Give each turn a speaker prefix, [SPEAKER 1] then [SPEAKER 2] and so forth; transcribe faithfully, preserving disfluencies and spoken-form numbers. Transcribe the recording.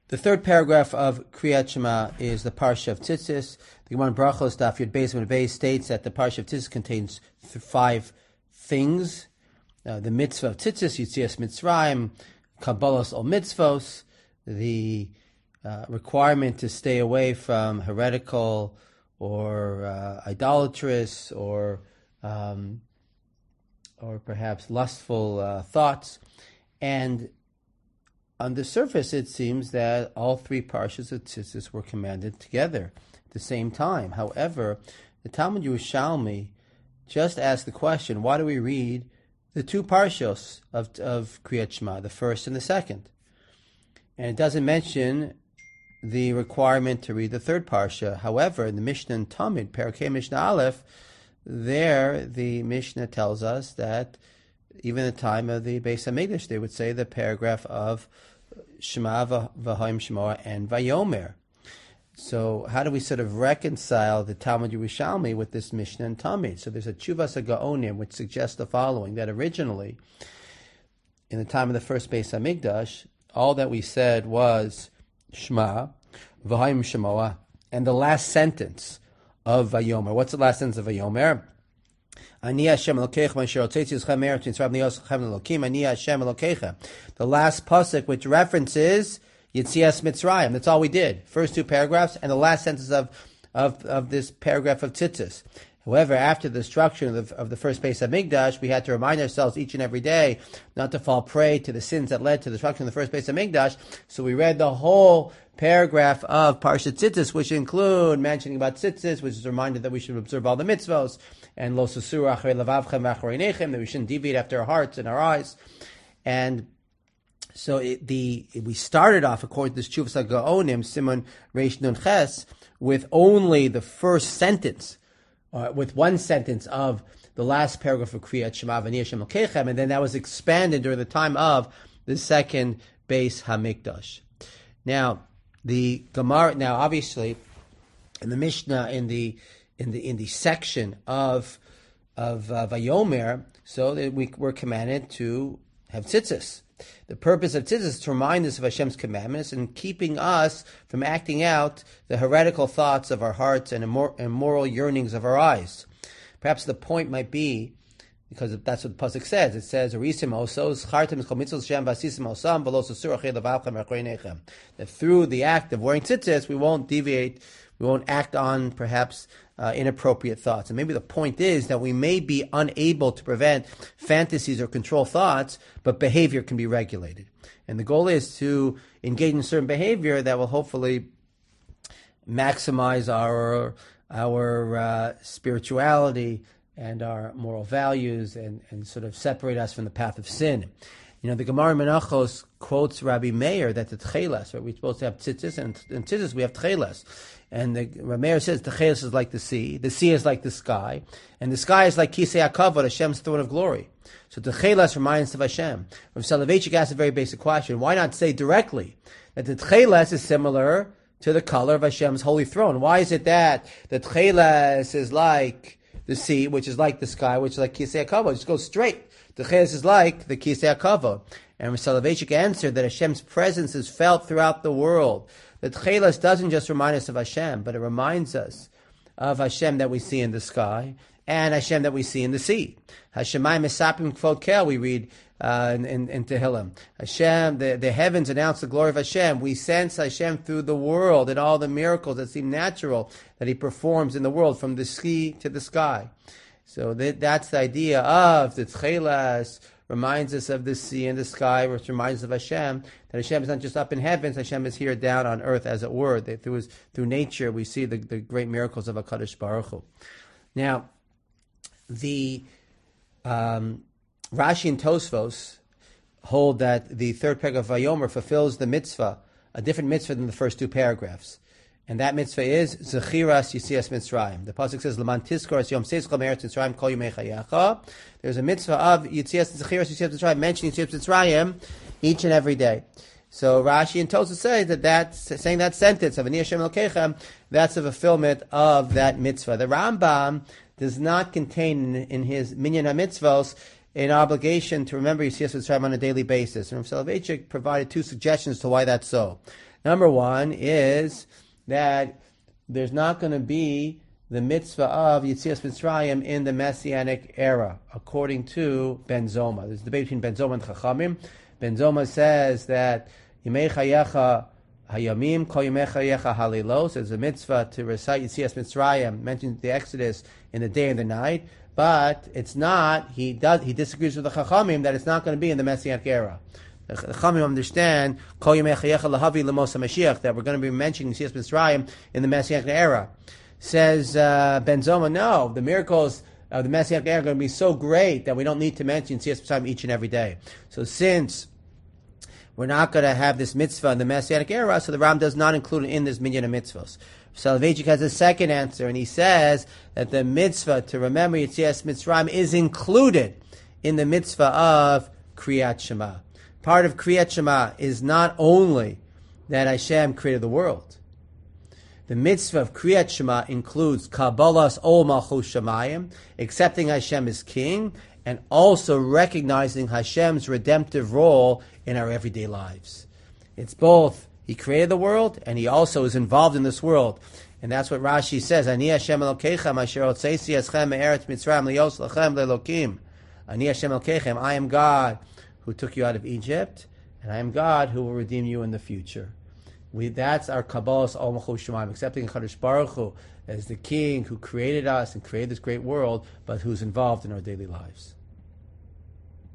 [SPEAKER 1] The third paragraph of Kriyat Shema is the Parsha of Tzitzis. The Gemara in Brachos, Daf Yud Beis Amud Beis, states that the Parsha of Tzitzis contains th- five things. Uh, the mitzvah of Tzitzis, Yitzias Mitzrayim, Kabbalas Ol Mitzvos, the uh, requirement to stay away from heretical or uh, idolatrous or um, or perhaps lustful uh, thoughts. And on the surface, it seems that all three parshas of Tzitzis were commanded together at the same time. However, the Talmud Yerushalmi just asked the question, why do we read the two parshos of, of Kriyat Shema, the first and the second? And it doesn't mention the requirement to read the third parsha. However, in the Mishnah and Tamid, Parakeh Mishnah Aleph, there the Mishnah tells us that even at the time of the Beis HaMikdash, they would say the paragraph of Shema v'Hayim Shemoah and Vayomer. So how do we sort of reconcile the Talmud Yerushalmi with this Mishnah and Tamid? So there's a Tshuvas HaGaonim which suggests the following, that originally, in the time of the first Beis HaMikdash, all that we said was Shema v'Hayim Shemoah, and the last sentence of Vayomer. What's the last sentence of Vayomer? Ani Hashem Elokeichem asher hotzitzis lechem me'eretz Mitzrayim li'os lechem Elokim. Ani Hashem Elokeichem. The last pasuk, which references Yitzias Mitzrayim. That's all we did. First two paragraphs and the last sentence of of, of this paragraph of Tzitzis. However, after the destruction of the, of the first Beis HaMikdash, we had to remind ourselves each and every day not to fall prey to the sins that led to the destruction of the first Beis HaMikdash. So we read the whole paragraph of Parshat Tzitzis, which include mentioning about Tzitzis, which is a reminder that we should observe all the mitzvos, and Lo Susur Achrei Levavchem V'Achrei Einechem, that we shouldn't deviate after our hearts and our eyes. And so it, the we started off, according to this Tshuvas HaGaonim, Simon Reish Nun Ches, with only the first sentence, uh, with one sentence of the last paragraph of Kriyat Shema V'Ani Hashem Elokeichem, and then that was expanded during the time of the second Beis HaMikdash. Now, the Gemara, now obviously, in the Mishnah, in the in the in the section of of uh, Vayomer, so that we were commanded to have tzitzis. The purpose of tzitzis is to remind us of Hashem's commandments and keeping us from acting out the heretical thoughts of our hearts and immor- immoral yearnings of our eyes. Perhaps the point might be, because that's what the pasuk says. It says, that through the act of wearing tzitzis, we won't deviate, we won't act on perhaps uh, inappropriate thoughts. And maybe the point is that we may be unable to prevent fantasies or control thoughts, but behavior can be regulated. And the goal is to engage in certain behavior that will hopefully maximize our our uh, spirituality and our moral values, and, and sort of separate us from the path of sin. You know, the Gemara Menachos quotes Rabbi Meir that the tchelas, right, we're supposed to have tzitzis, and in tzitzis we have tchelas. And the Rabbi Meir says the tchelas is like the sea, the sea is like the sky, and the sky is like Kisei HaKavod, Hashem's throne of glory. So the tchelas reminds us of Hashem. Rav Soloveitchik asked a very basic question: why not say directly that the tchelas is similar to the color of Hashem's holy throne? Why is it that the tchelas is like the sea, which is like the sky, which is like Kisei HaKavod? Just go straight. The Tcheles is like the Kisei HaKavod. And Rav Soloveitchik answered that Hashem's presence is felt throughout the world. The Tcheles doesn't just remind us of Hashem, but it reminds us of Hashem that we see in the sky and Hashem that we see in the sea. Hashemayim Mesapim Kvod Kel, we read uh, in, in, in Tehillim. Hashem, the, the heavens announce the glory of Hashem. We sense Hashem through the world and all the miracles that seem natural that He performs in the world, from the sea to the sky. So that, that's the idea of the Tchelas, reminds us of the sea and the sky, which reminds us of Hashem, that Hashem is not just up in heavens, Hashem is here down on earth, as it were. That through, his, through nature, we see the, the great miracles of HaKadosh Baruch Hu. Now, the um, Rashi and Tosfos hold that the third paragraph of Vayomer fulfills the mitzvah, a different mitzvah than the first two paragraphs. And that mitzvah is Zechiras Yitzias Mitzrayim. The pasuk says, "L'man tizkor Yom Seischa Me'eretz Mitzrayim Kol Yomei Chayecha." There's a mitzvah of Yitzias Zechiras Yitzias Mitzrayim, mentioning Yitzias Mitzrayim each and every day. So Rashi and Tosfos say that that's saying that sentence of Ani Hashem Elokeichem, that's a fulfillment of that mitzvah. The Rambam does not contain in, in his Minyan HaMitzvos an obligation to remember Yitzias Mitzrayim on a daily basis. And Rav Soloveitchik provided two suggestions to why that's so. Number one is that there's not going to be the mitzvah of Yetzias Mitzrayim in the Messianic era, according to Ben Zoma. There's a debate between Ben Zoma and Chachamim. Ben Zoma says that Yimei Chayecha Hayamim, Kol Yimei Chayecha Halilos. There's a mitzvah to recite Yetzias Mitzrayim, mentioned the Exodus in the day and the night, but it's not. He does. He disagrees with the Chachamim that it's not going to be in the Messianic era. The Chachamim understand Kol Yimei Chayecha Lahavi Lemos HaMashiach, that we're going to be mentioning Yetzias Mitzrayim in the Messianic era. Says uh, Ben Zoma, no, the miracles of the Messianic era are going to be so great that we don't need to mention Yetzias Mitzrayim each and every day. So since we're not going to have this mitzvah in the Messianic era, so the Ram does not include it in this minyan of mitzvahs. Soloveitchik has a second answer, and he says that the mitzvah to remember Yetzias Mitzrayim is included in the mitzvah of Kriyat Shema. Part of Kriyat Shema is not only that Hashem created the world. The mitzvah of Kriyat Shema includes Kabbalas Ol Malchus Shamayim, accepting Hashem as King, and also recognizing Hashem's redemptive role in our everyday lives. It's both He created the world, and He also is involved in this world. And that's what Rashi says, Ani Hashem Elokechem, asher hotzeisi eschem me'eretz Mitzrayim lios lachem le'elokim. Ani Hashem Elokechem, I am God who took you out of Egypt, and I am God who will redeem you in the future. We, that's our Kabbalas Ol Malchus Shamayim, accepting Kadosh Baruch Hu as the King who created us and created this great world, but who's involved in our daily lives.